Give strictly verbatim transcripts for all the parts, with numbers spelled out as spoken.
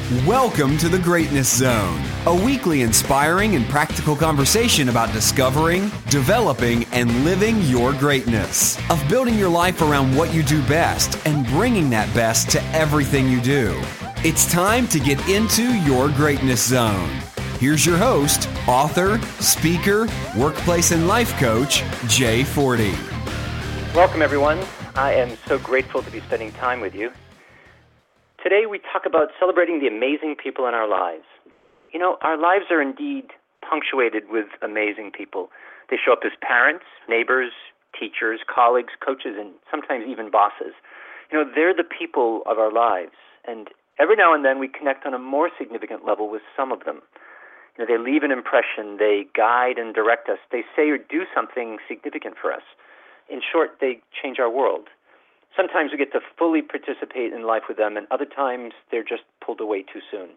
Welcome to the Greatness Zone, a weekly inspiring and practical conversation about discovering, developing, and living your greatness, of building your life around what you do best and bringing that best to everything you do. It's time to get into your Greatness Zone. Here's your host, author, speaker, workplace and life coach, Jay Forte. Welcome, everyone. I am so grateful to be spending time with you. Today we talk about celebrating the amazing people in our lives. You know, our lives are indeed punctuated with amazing people. They show up as parents, neighbors, teachers, colleagues, coaches, and sometimes even bosses. You know, they're the people of our lives, and every now and then we connect on a more significant level with some of them. You know, they leave an impression, they guide and direct us, they say or do something significant for us. In short, they change our world. Sometimes we get to fully participate in life with them, and other times they're just pulled away too soon.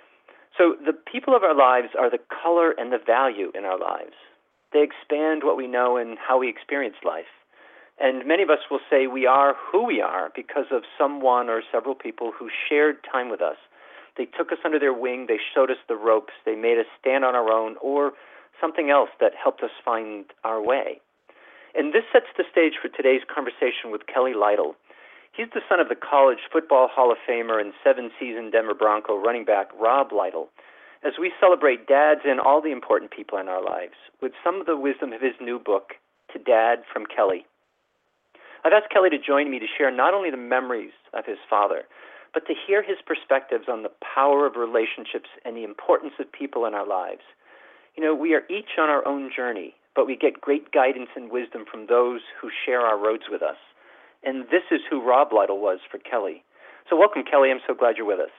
So the people of our lives are the color and the value in our lives. They expand what we know and how we experience life. And many of us will say we are who we are because of someone or several people who shared time with us. They took us under their wing, they showed us the ropes, they made us stand on our own, or something else that helped us find our way. And this sets the stage for today's conversation with Kelly Lytle. He's the son of the college football Hall of Famer and seven-season Denver Bronco running back Rob Lytle. As we celebrate dads and all the important people in our lives with some of the wisdom of his new book, To Dad from Kelly. I've asked Kelly to join me to share not only the memories of his father, but to hear his perspectives on the power of relationships and the importance of people in our lives. You know, we are each on our own journey, but we get great guidance and wisdom from those who share our roads with us. And this is who Rob Lytle was for Kelly. So welcome, Kelly. I'm so glad you're with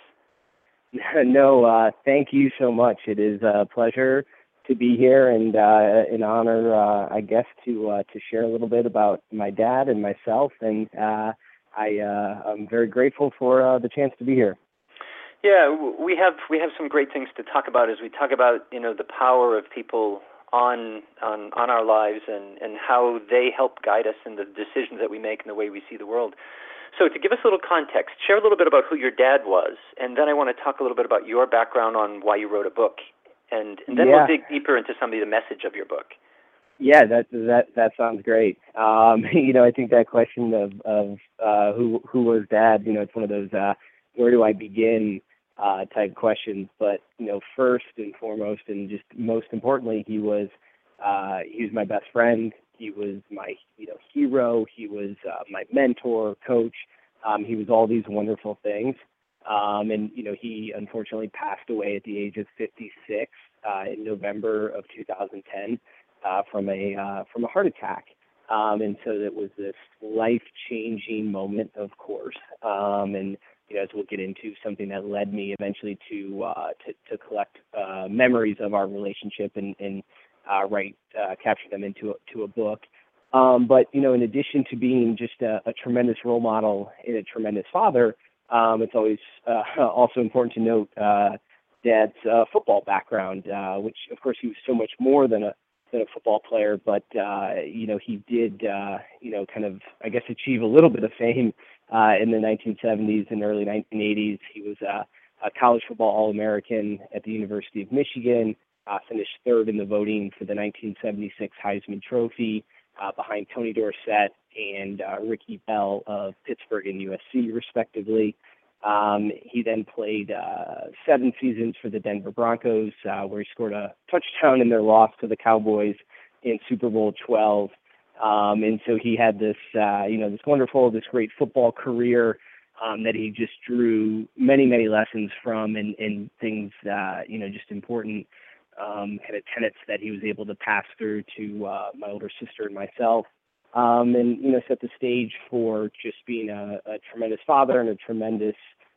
us. No, uh, thank you so much. It is a pleasure to be here and uh, an honor, uh, I guess, to uh, to share a little bit about my dad and myself. And uh, I, uh, I'm very grateful for uh, the chance to be here. Yeah, we have we have some great things to talk about as we talk about, you know, the power of people on on, on our lives and, and how they help guide us in the decisions that we make and the way we see the world. So to give us a little context, share a little bit about who your dad was, and then I want to talk a little bit about your background on why you wrote a book, and, and then yeah. we'll dig deeper into some of the message of your book. Yeah, that that that sounds great. Um, you know, I think that question of of uh, who who was dad, you know, it's one of those uh, where do I begin Uh, type questions, but you know, first and foremost, and just most importantly, he was uh, he was my best friend. He was my you know hero. He was uh, my mentor, coach. Um, he was all these wonderful things, um, and you know, he unfortunately passed away at the age of fifty-six uh, in November of two thousand ten uh, from a uh, from a heart attack. Um, and so it was this life-changing moment, of course, um, and you know, as we'll get into, something that led me eventually to uh, to, to collect uh, memories of our relationship and, and uh, write, uh, capture them into a, to a book. Um, but you know, in addition to being just a, a tremendous role model and a tremendous father, um, it's always uh, also important to note uh, Dad's uh, football background, uh, which of course he was so much more than a than a football player, but uh, you know, he did uh, you know kind of I guess achieve a little bit of fame. Uh, in the nineteen seventies and early nineteen eighties, he was uh, a college football All-American at the University of Michigan, uh, finished third in the voting for the nineteen seventy-six Heisman Trophy, uh, behind Tony Dorsett and uh, Ricky Bell of Pittsburgh and U S C, respectively. Um, he then played uh, seven seasons for the Denver Broncos, uh, where he scored a touchdown in their loss to the Cowboys in Super Bowl twelve. Um, and so he had this, uh, you know, this wonderful, this great football career um, that he just drew many, many lessons from, and, and things, uh, you know, just important um, kind of tenets that he was able to pass through to uh, my older sister and myself, um, and you know, set the stage for just being a, a tremendous father and a tremendous,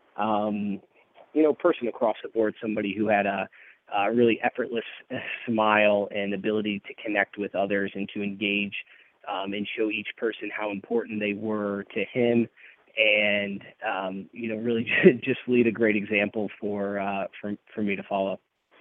um, you know, person across the board. Somebody who had a uh, really effortless smile and ability to connect with others and to engage. Um, and show each person how important they were to him, and um, you know, really just lead a great example for uh, for for me to follow.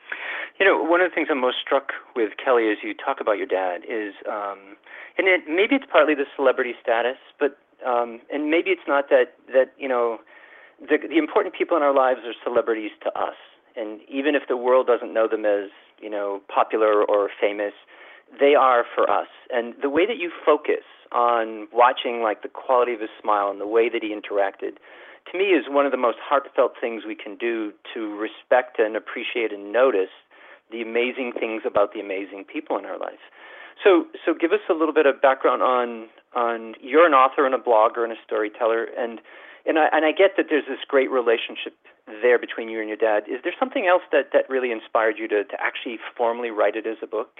You know, one of the things I'm most struck with, Kelly, as you talk about your dad is, um, and it, maybe it's partly the celebrity status, but um, and maybe it's not that that you know the, the important people in our lives are celebrities to us. And even if the world doesn't know them as, you know, popular or famous, they are for us. And the way that you focus on watching, like, the quality of his smile and the way that he interacted, to me is one of the most heartfelt things we can do to respect and appreciate and notice the amazing things about the amazing people in our life. So so give us a little bit of background on, on you're an author and a blogger and a storyteller, and and I, and I get that there's this great relationship there between you and your dad. Is there something else that, that really inspired you to, to actually formally write it as a book?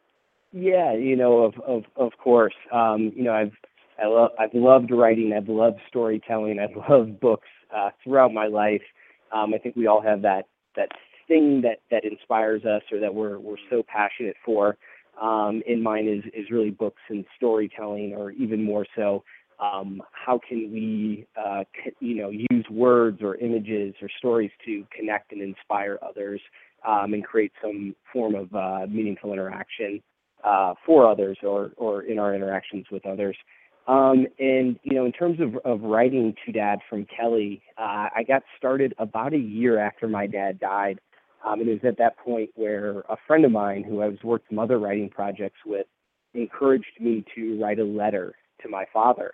Yeah, you know, of of, of course. Um, you know, I've I love I've loved writing. I've loved storytelling. I've loved books uh, throughout my life. Um, I think we all have that that thing that, that inspires us or that we're we're so passionate for. Um, in mine is is really books and storytelling, or even more so, um, how can we uh, c- you know use words or images or stories to connect and inspire others, um, and create some form of uh, meaningful interaction uh, for others, or or in our interactions with others. Um, and, you know, in terms of, of writing to Dad from Kelly, uh, I got started about a year after my dad died. Um, and it was at that point where a friend of mine who I was working some other writing projects with encouraged me to write a letter to my father.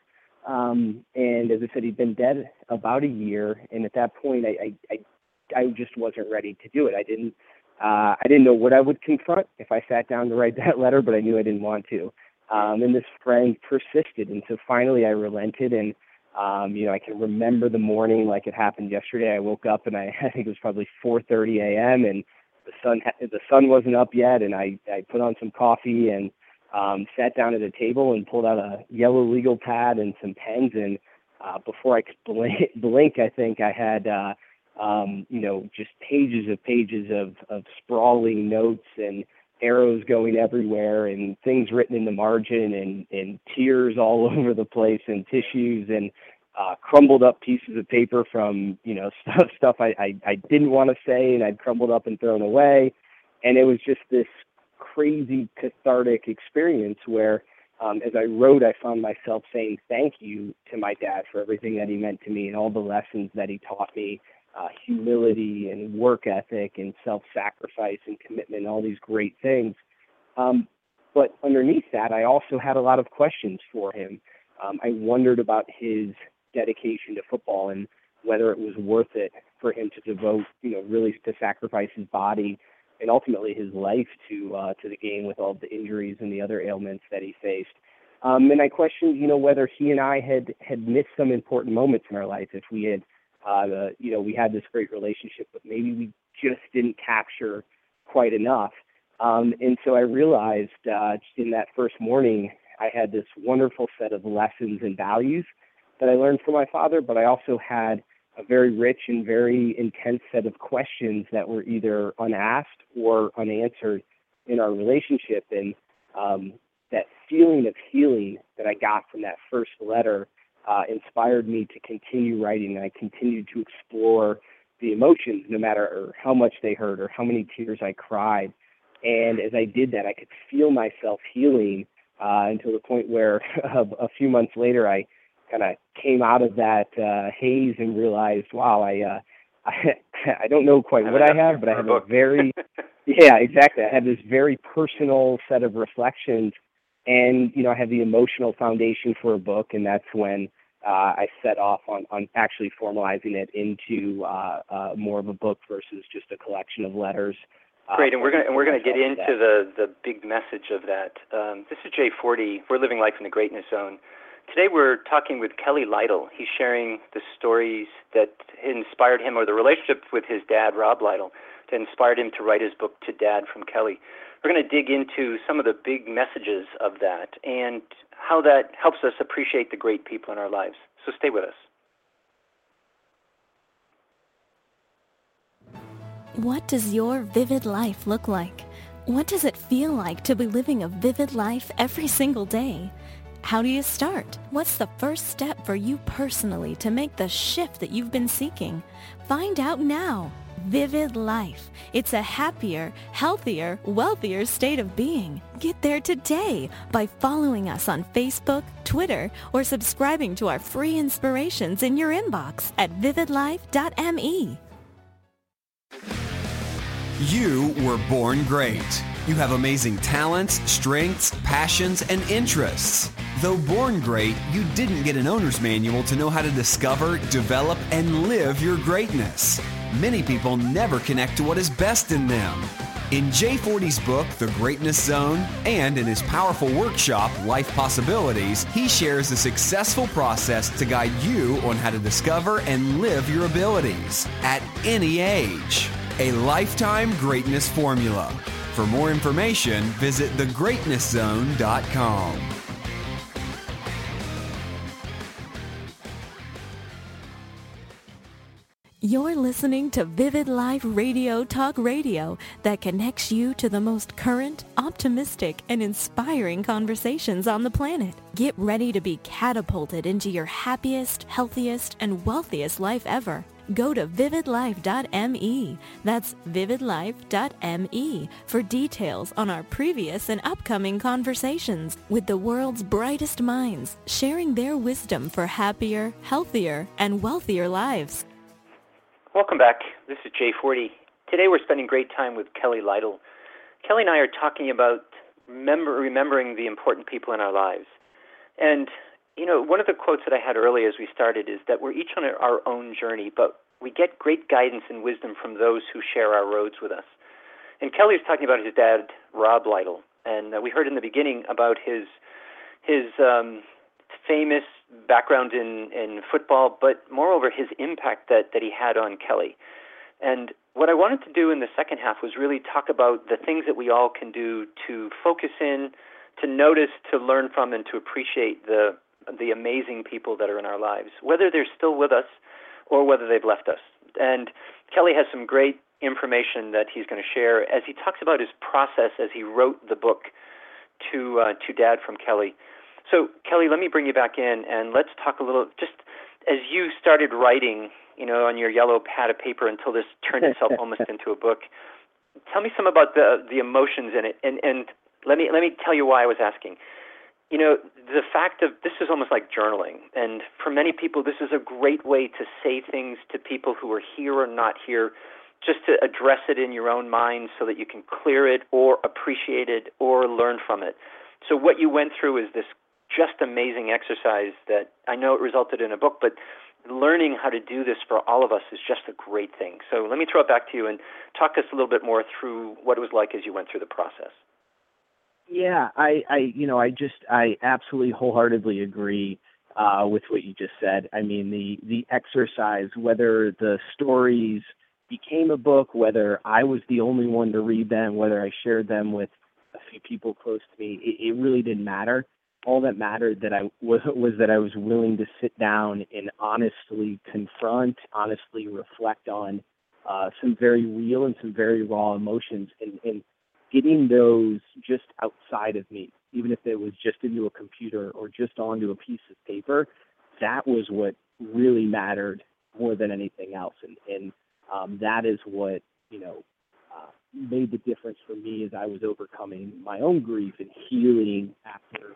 Um, and as I said, he'd been dead about a year. And at that point, I, I, I, I just wasn't ready to do it. I didn't, uh, I didn't know what I would confront if I sat down to write that letter, but I knew I didn't want to. Um, and this friend persisted, and so finally I relented, and, um, you know, I can remember the morning like it happened yesterday. I woke up, and I, I think it was probably four thirty a.m., and the sun ha- the sun wasn't up yet, and I, I put on some coffee and um, sat down at a table and pulled out a yellow legal pad and some pens, and uh, before I could blink, blink, I think I had, uh, um, you know, just pages of pages of, of sprawling notes and arrows going everywhere and things written in the margin, and, and tears all over the place, and tissues, and uh, crumbled up pieces of paper from, you know, stuff, stuff I, I, I didn't want to say and I'd crumbled up and thrown away. And it was just this crazy cathartic experience where um, as I wrote, I found myself saying thank you to my dad for everything that he meant to me and all the lessons that he taught me. Uh, humility and work ethic and self-sacrifice and commitment, all these great things. Um, but underneath that, I also had a lot of questions for him. Um, I wondered about his dedication to football and whether it was worth it for him to devote, you know, really to sacrifice his body and ultimately his life to uh, to the game with all the injuries and the other ailments that he faced. Um, and I questioned, you know, whether he and I had, had missed some important moments in our life, if we had Uh, the, you know, we had this great relationship, but maybe we just didn't capture quite enough. Um, and so I realized uh, in that first morning, I had this wonderful set of lessons and values that I learned from my father, but I also had a very rich and very intense set of questions that were either unasked or unanswered in our relationship. And um, that feeling of healing that I got from that first letter Uh, inspired me to continue writing, and I continued to explore the emotions, no matter how much they hurt or how many tears I cried. And as I did that, I could feel myself healing uh, until the point where a, a few months later, I kind of came out of that uh, haze and realized, wow, I, uh, I I don't know quite what I have, but I have a very, yeah, exactly. I have this very personal set of reflections. And, you know, I have the emotional foundation for a book, and that's when uh, I set off on, on actually formalizing it into uh, uh, more of a book versus just a collection of letters. Uh, Great, and we're going and we're going to get into the, the big message of that. Um, this is Jay Forty. We're living life in the Greatness Zone. Today we're talking with Kelly Lytle. He's sharing the stories that inspired him, or the relationship with his dad, Rob Lytle, that inspired him to write his book, To Dad from Kelly. We're going to dig into some of the big messages of that and how that helps us appreciate the great people in our lives. So stay with us. What does your vivid life look like? What does it feel like to be living a vivid life every single day? How do you start? What's the first step for you personally to make the shift that you've been seeking? Find out now. Vivid Life. It's a happier, healthier, wealthier state of being. Get there today by following us on Facebook, Twitter, or subscribing to our free inspirations in your inbox at vivid life dot me. You were born great. You have amazing talents, strengths, passions, and interests. Though born great, you didn't get an owner's manual to know how to discover, develop, and live your greatness. Many people never connect to what is best in them. In Jay Forty's book, The Greatness Zone, and in his powerful workshop, Life Possibilities, he shares a successful process to guide you on how to discover and live your abilities at any age. A lifetime greatness formula. For more information, visit the greatness zone dot com. You're listening to Vivid Life Radio Talk Radio that connects you to the most current, optimistic, and inspiring conversations on the planet. Get ready to be catapulted into your happiest, healthiest, and wealthiest life ever. Go to vivid life dot me. That's vivid life dot me for details on our previous and upcoming conversations with the world's brightest minds, sharing their wisdom for happier, healthier, and wealthier lives. Welcome back. This is Jay Forty. Today we're spending great time with Kelly Lytle. Kelly and I are talking about remember, remembering the important people in our lives. And, you know, one of the quotes that I had earlier as we started is that we're each on our own journey, but we get great guidance and wisdom from those who share our roads with us. And Kelly was talking about his dad, Rob Lytle, and uh, we heard in the beginning about his his um, famous background in, in football, but moreover his impact that, that he had on Kelly. And what I wanted to do in the second half was really talk about the things that we all can do to focus in, to notice, to learn from, and to appreciate the the amazing people that are in our lives, whether they're still with us or whether they've left us. And Kelly has some great information that he's going to share as he talks about his process as he wrote the book to uh, to Dad from Kelly. So, Kelly, let me bring you back in, and let's talk a little, just as you started writing, you know, on your yellow pad of paper until this turned itself almost into a book. Tell me some about the the emotions in it, and, and let me let me tell you why I was asking. You know, the fact of this is almost like journaling, and for many people, this is a great way to say things to people who are here or not here, just to address it in your own mind so that you can clear it or appreciate it or learn from it. So what you went through is this just amazing exercise that I know it resulted in a book, but learning how to do this for all of us is just a great thing. So let me throw it back to you and talk us a little bit more through what it was like as you went through the process. Yeah, I, I you know, I just, I absolutely wholeheartedly agree uh, with what you just said. I mean, the, the exercise, whether the stories became a book, whether I was the only one to read them, whether I shared them with a few people close to me, it, it really didn't matter. All that mattered that I was, was that I was willing to sit down and honestly confront, honestly reflect on uh, some very real and some very raw emotions, and, and getting those just outside of me, even if it was just into a computer or just onto a piece of paper. That was what really mattered more than anything else, and, and um, that is what, you know, uh, made the difference for me as I was overcoming my own grief and healing after.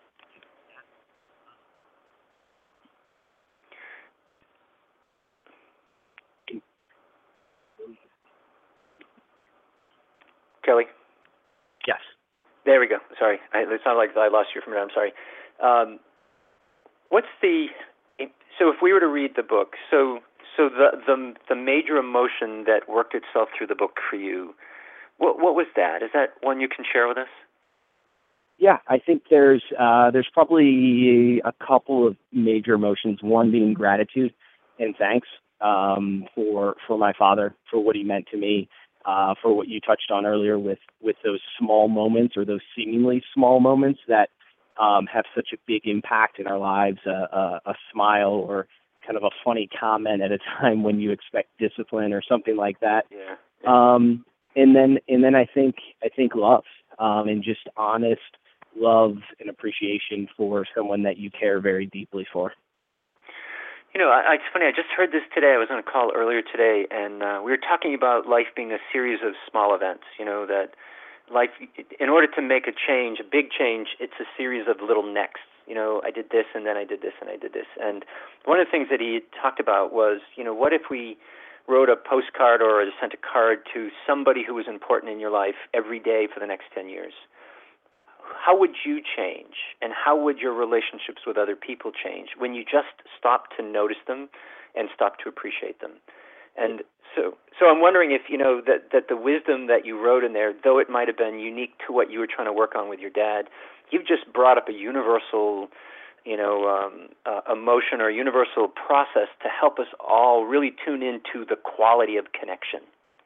Kelly? Yes. There we go. Sorry. I, it sounded like I lost you from it. I'm sorry. Um, what's the... So if we were to read the book, so so the, the the major emotion that worked itself through the book for you, what what was that? Is that one you can share with us? Yeah, I think there's uh, there's probably a couple of major emotions, one being gratitude and thanks um, for for my father, for what he meant to me. Uh, for what you touched on earlier with, with those small moments or those seemingly small moments that um, have such a big impact in our lives, uh, a, a smile or kind of a funny comment at a time when you expect discipline or something like that. Yeah. yeah. Um, and then and then I think I think love um, and just honest love and appreciation for someone that you care very deeply for. You know, I, it's funny, I just heard this today. I was on a call earlier today, and uh, we were talking about life being a series of small events, you know, that life, in order to make a change, a big change, it's a series of little nexts. You know, I did this, and then I did this, and I did this. And one of the things that he talked about was, you know, what if we wrote a postcard or sent a card to somebody who was important in your life every day for the next ten years? How would you change, and how would your relationships with other people change when you just stop to notice them and stop to appreciate them? And so so I'm wondering if, you know, that, that the wisdom that you wrote in there, though it might have been unique to what you were trying to work on with your dad, you've just brought up a universal, you know, um, uh, emotion or universal process to help us all really tune into the quality of connection.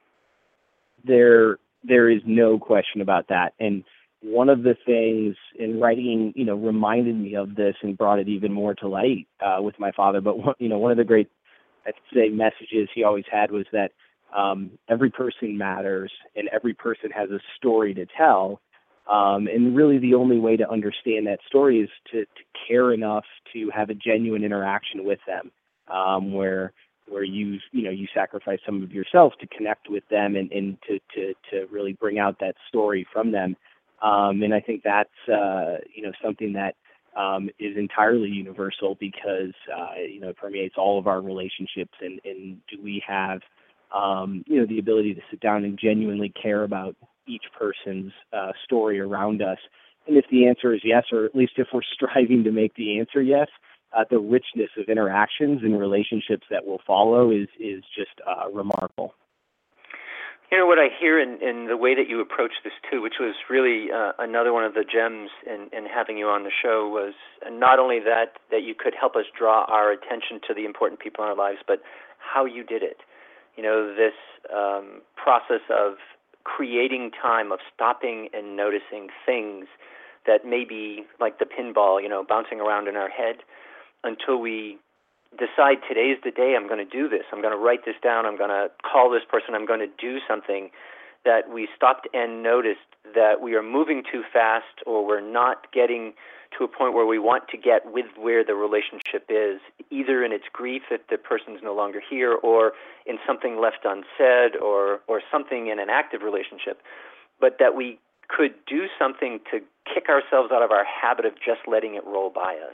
There, there is no question about that. And one of the things in writing, you know, reminded me of this and brought it even more to light uh, with my father. But, one, you know, one of the great, I'd say, messages he always had was that um, every person matters and every person has a story to tell. Um, and really the only way to understand that story is to, to care enough to have a genuine interaction with them, um, where where you, you know, you sacrifice some of yourself to connect with them and, and to, to, to really bring out that story from them. Um, and I think that's, uh, you know, something that um, is entirely universal because, uh, you know, it permeates all of our relationships. And, and do we have, um, you know, the ability to sit down and genuinely care about each person's uh, story around us? And if the answer is yes, or at least if we're striving to make the answer yes, uh, the richness of interactions and relationships that will follow is, is just uh, remarkable. You know, what I hear in, in the way that you approach this, too, which was really uh, another one of the gems in, in having you on the show, was not only that, that you could help us draw our attention to the important people in our lives, but how you did it. You know, this um, process of creating time, of stopping and noticing things that may be like the pinball, you know, bouncing around in our head until we decide today's the day I'm going to do this. I'm going to write this down. I'm going to call this person. I'm going to do something. That we stopped and noticed that we are moving too fast, or we're not getting to a point where we want to get with where the relationship is, either in its grief if the person's no longer here, or in something left unsaid, or or something in an active relationship, but that we could do something to kick ourselves out of our habit of just letting it roll by us.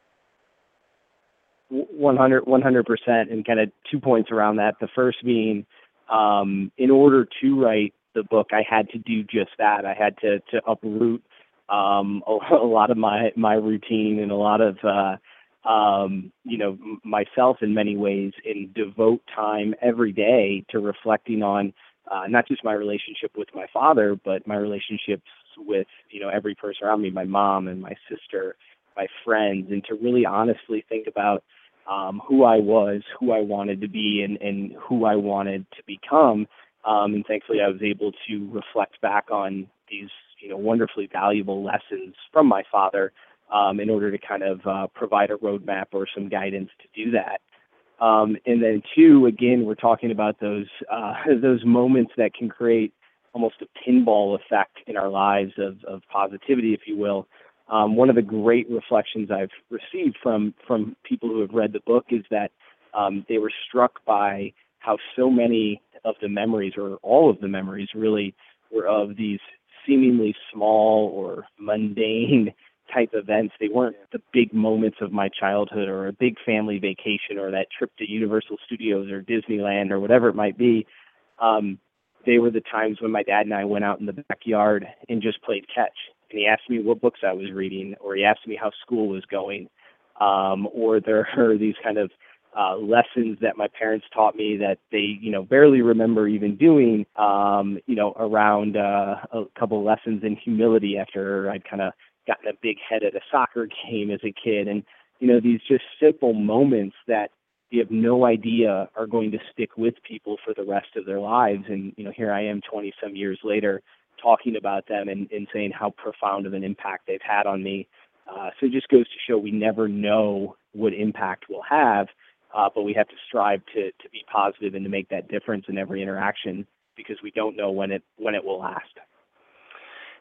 one hundred percent, and kind of two points around that. The first being, um, in order to write the book, I had to do just that. I had to, to uproot um, a, a lot of my, my routine and a lot of, uh, um, you know, myself in many ways, and devote time every day to reflecting on uh, not just my relationship with my father, but my relationships with, you know, every person around me, my mom and my sister, my friends, and to really honestly think about um, who I was, who I wanted to be, and, and who I wanted to become. Um, and thankfully, I was able to reflect back on these, you know, wonderfully valuable lessons from my father um, in order to kind of uh, provide a roadmap or some guidance to do that. Um, and then two, again, we're talking about those uh, those moments that can create almost a pinball effect in our lives of, of positivity, if you will. Um, one of the great reflections I've received from, from people who have read the book is that um, they were struck by how so many of the memories, or all of the memories really, were of these seemingly small or mundane type events. They weren't the big moments of my childhood, or a big family vacation, or that trip to Universal Studios or Disneyland or whatever it might be. Um, they were the times when my dad and I went out in the backyard and just played catch. And he asked me what books I was reading, or he asked me how school was going. Um, or there are these kind of uh, lessons that my parents taught me that they, you know, barely remember even doing, um, you know, around uh, a couple of lessons in humility after I'd kind of gotten a big head at a soccer game as a kid. And, you know, these just simple moments that you have no idea are going to stick with people for the rest of their lives. And, you know, here I am twenty some years later talking about them and, and saying how profound of an impact they've had on me. Uh, so it just goes to show we never know what impact we'll have, uh, but we have to strive to, to be positive and to make that difference in every interaction, because we don't know when it when it will last.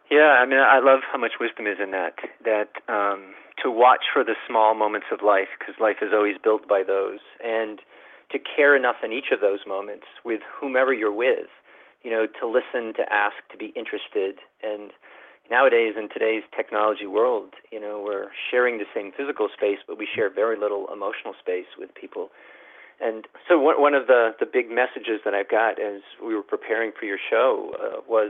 Yeah, I mean, I love how much wisdom is in that, that um, to watch for the small moments of life, because life is always built by those, and to care enough in each of those moments with whomever you're with, you know, to listen, to ask, to be interested. And nowadays, in today's technology world, you know, we're sharing the same physical space, but we share very little emotional space with people. And so one, one of the, the big messages that I've got as we were preparing for your show uh, was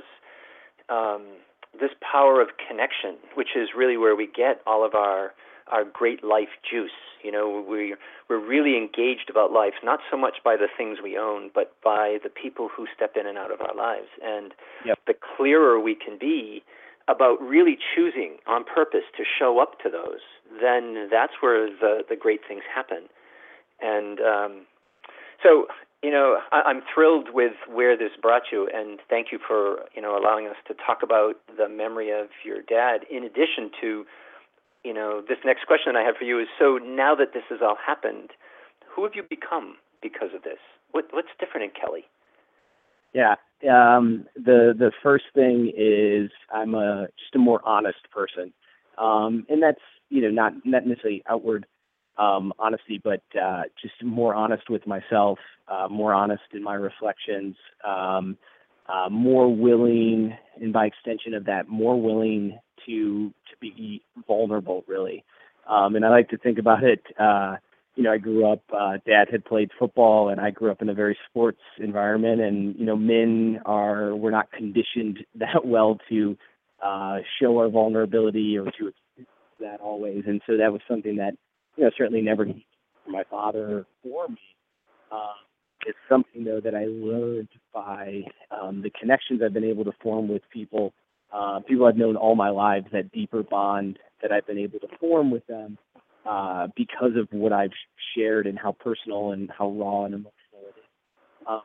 um, this power of connection, which is really where we get all of our our great life juice. You know, we we're really engaged about life, not so much by the things we own, but by the people who step in and out of our lives. And Yep. the clearer we can be about really choosing on purpose to show up to those, then that's where the the great things happen. And um, so, you know, I, I'm thrilled with where this brought you, and thank you for, you know, allowing us to talk about the memory of your dad. In addition to, you know, this next question that I have for you is, so now that this has all happened, who have you become because of this? What What's different in Kelly? Yeah. Um, the the first thing is I'm a just a more honest person, um, and that's you know not not necessarily outward um, honesty, but uh, just more honest with myself, uh, more honest in my reflections, um, uh, more willing, and by extension of that, more willing to to be vulnerable, really. Um, and I like to think about it. Uh, You know, I grew up, uh, Dad had played football, and I grew up in a very sports environment, and, you know, men are, we're not conditioned that well to uh, show our vulnerability or to express that always. And so that was something that, you know, certainly never from my father or me. Uh, it's something, though, that I learned by um, the connections I've been able to form with people, uh, people I've known all my life, that deeper bond that I've been able to form with them. Uh, because of what I've shared and how personal and how raw and emotional it is. Um,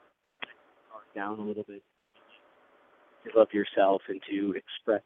down a little bit to love yourself and to express.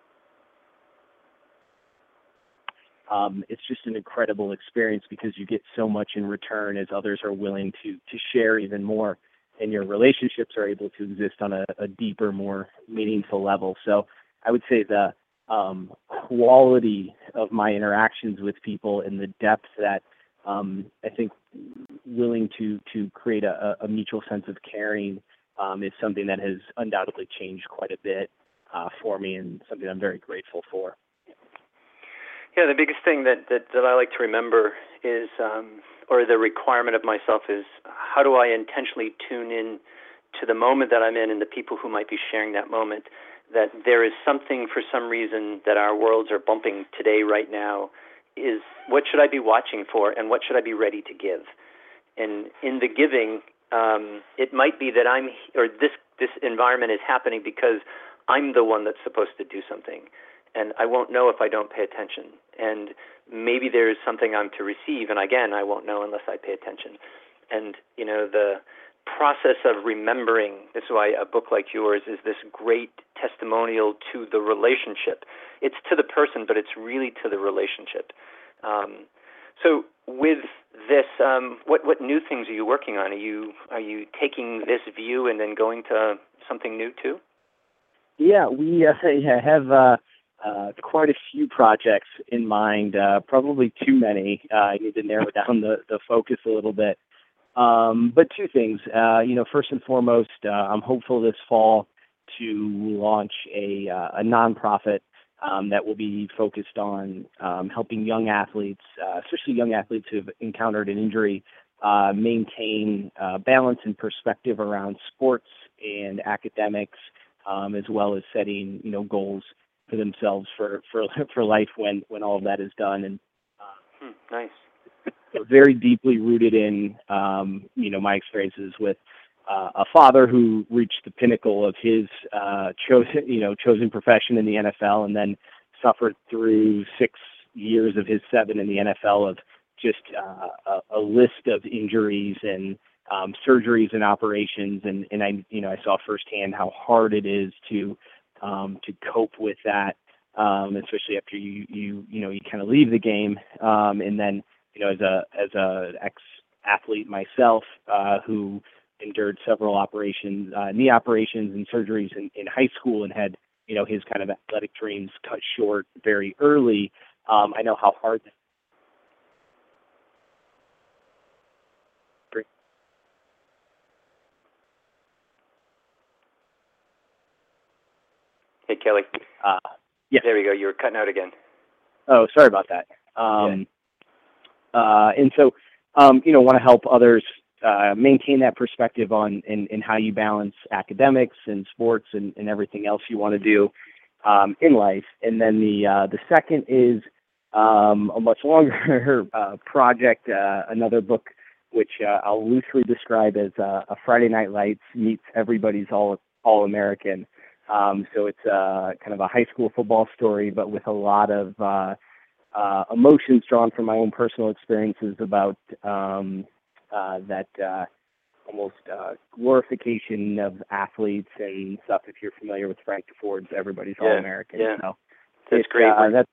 Um, it's just an incredible experience because you get so much in return as others are willing to to share even more, and your relationships are able to exist on a, a deeper, more meaningful level. So I would say the Um, quality of my interactions with people and the depth that um, I think willing to to create a, a mutual sense of caring um, is something that has undoubtedly changed quite a bit uh, for me, and something I'm very grateful for. Yeah, the biggest thing that, that, that I like to remember is, um, or the requirement of myself is, how do I intentionally tune in to the moment that I'm in and the people who might be sharing that moment, that there is something for some reason that our worlds are bumping today, right now, is what should I be watching for and what should I be ready to give? And in the giving, um, it might be that I'm, or this, this environment is happening because I'm the one that's supposed to do something. And I won't know if I don't pay attention. And maybe there is something I'm to receive, and again, I won't know unless I pay attention. And, you know, the process of remembering, this is why a book like yours is this great testimonial to the relationship. It's to the person, but it's really to the relationship. Um, so with this, um, what what new things are you working on? Are you are you taking this view and then going to something new too? Yeah, we uh, have uh, uh, quite a few projects in mind, uh, probably too many. Uh, I need to narrow down the, the focus a little bit. Um, but two things, uh, you know, first and foremost, uh, I'm hopeful this fall to launch a, uh, a nonprofit um, that will be focused on um, helping young athletes, uh, especially young athletes who have encountered an injury, uh, maintain uh, balance and perspective around sports and academics, um, as well as setting, you know, goals for themselves for, for, for life when, when all of that is done. And uh, hmm, nice. Very deeply rooted in, um, you know, my experiences with uh, a father who reached the pinnacle of his uh, chosen, you know, chosen profession in the N F L, and then suffered through six years of his seven in the N F L of just uh, a, a list of injuries and um, surgeries and operations, and, and I, you know, I saw firsthand how hard it is to um, to cope with that, um, especially after you you you know you kind of leave the game, um, and then. You know, as a as a ex-athlete myself, uh, who endured several operations, uh, knee operations and surgeries in, in high school, and had you know, his kind of athletic dreams cut short very early. Um, I know how hard. Hey, Kelly. Uh, yeah. There we go. You were cutting out again. Oh, sorry about that. Um, yeah. uh, and so, um, you know, want to help others uh, maintain that perspective on in, in how you balance academics and sports and, and everything else you want to do um, in life. And then the uh, the second is um, a much longer uh, project, uh, another book which uh, I'll loosely describe as uh, a Friday Night Lights meets Everybody's All All American. Um, so it's uh, kind of a high school football story, but with a lot of uh, uh, emotions drawn from my own personal experiences about um, uh, that uh, almost uh, glorification of athletes and stuff. If you're familiar with Frank Ford's Everybody's yeah, All-American. Yeah, so that's great. Uh, that's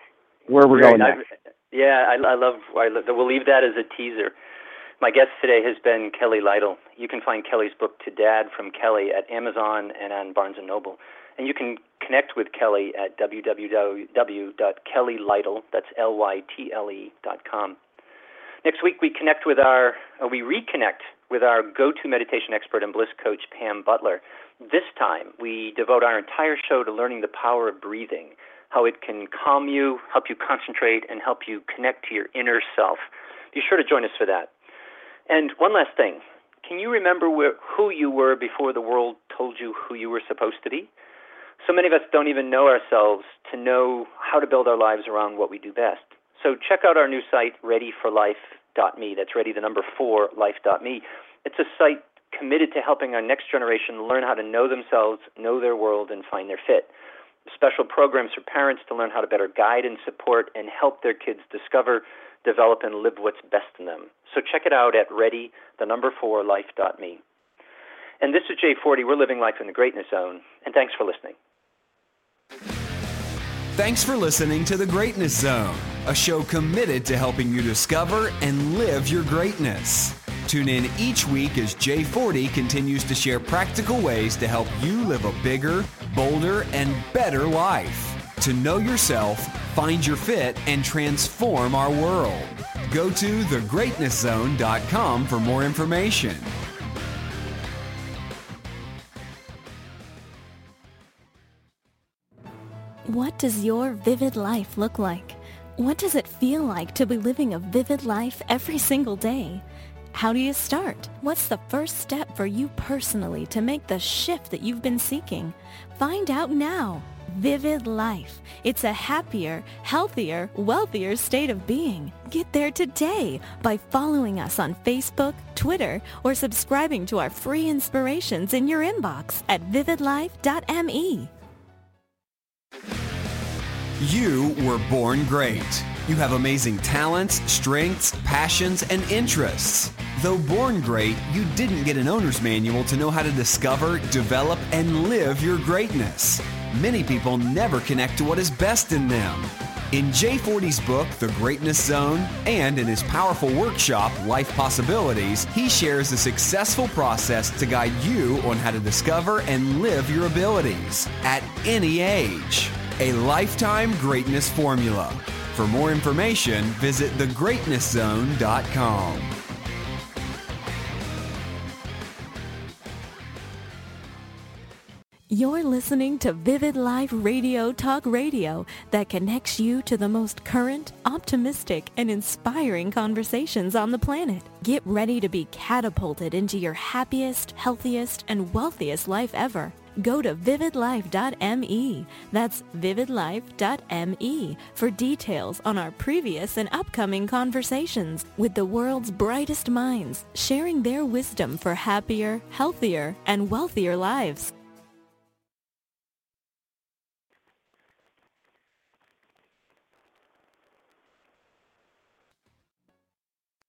where we're great. going next. I, yeah, I, I love. I love. We'll leave that as a teaser. My guest today has been Kelly Lytle. You can find Kelly's book, To Dad from Kelly, at Amazon and on Barnes and Noble. And you can connect with Kelly at w w w dot kelly lytle, that's L Y T L E, dot com. Next week, we connect with our, or we reconnect with our go-to meditation expert and bliss coach, Pam Butler. This time, we devote our entire show to learning the power of breathing, how it can calm you, help you concentrate, and help you connect to your inner self. Be sure to join us for that. And one last thing, can you remember where, who you were before the world told you who you were supposed to be? So many of us don't even know ourselves to know how to build our lives around what we do best. So check out our new site, ready for life dot me. That's ready, the number four, life dot me. It's a site committed to helping our next generation learn how to know themselves, know their world, and find their fit. Special programs for parents to learn how to better guide and support and help their kids discover, develop, and live what's best in them. So check it out at ready, the number four, life dot me. And this is Jay forty. We're living life in the Greatness Zone. And thanks for listening. Thanks for listening to The Greatness Zone, a show committed to helping you discover and live your greatness. Tune in each week as Jay forty continues to share practical ways to help you live a bigger, bolder, and better life. To know yourself, find your fit, and transform our world. Go to the greatness zone dot com for more information. What does your vivid life look like? What does it feel like to be living a vivid life every single day? How do you start? What's the first step for you personally to make the shift that you've been seeking? Find out now. Vivid Life. It's a happier, healthier, wealthier state of being. Get there today by following us on Facebook, Twitter, or subscribing to our free inspirations in your inbox at vivid life dot me. You were born great. You have amazing talents, strengths, passions, and interests. Though born great, you didn't get an owner's manual to know how to discover, develop, and live your greatness. Many people never connect to what is best in them. In Jay forty's book, The Greatness Zone, and in his powerful workshop, Life Possibilities, he shares a successful process to guide you on how to discover and live your abilities at any age. A lifetime greatness formula. For more information, visit the greatness zone dot com. You're listening to Vivid Life Radio Talk Radio that connects you to the most current, optimistic, and inspiring conversations on the planet. Get ready to be catapulted into your happiest, healthiest, and wealthiest life ever. Go to vivid life dot me. That's vivid life dot me for details on our previous and upcoming conversations with the world's brightest minds, sharing their wisdom for happier, healthier, and wealthier lives.